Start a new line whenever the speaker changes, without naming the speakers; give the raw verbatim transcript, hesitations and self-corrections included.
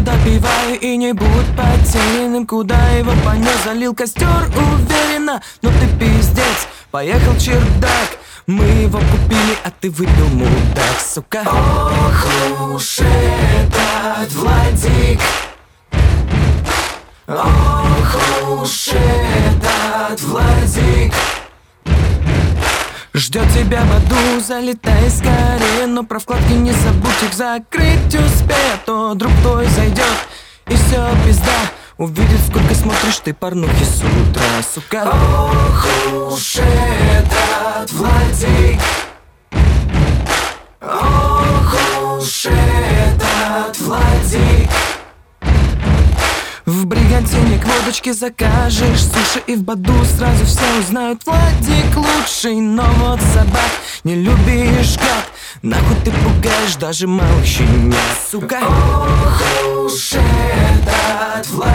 допивай и не будь потерянным. Куда его понес, залил костер уверенно. Но ты пиздец, поехал чердак. Мы его купили, а ты выпил, мудак, сука.
Ох уж этот Владик, ох уж этот Владик.
Ждет тебя в аду, залетай скорее. Но про вкладки не забудь, их закрыть успей. А то друг твой зайдет и все, пизда. Увидит, сколько смотришь ты порнухи с утра, сука.
Ох уж этот Владик, ох уж этот Владик.
В бригантине к водочке закажешь суши, и в Баду сразу все узнают: Владик лучший. Но вот собак не любишь, как нахуй ты пугаешь даже малых щенят, сука.
Ох уж этот Владик.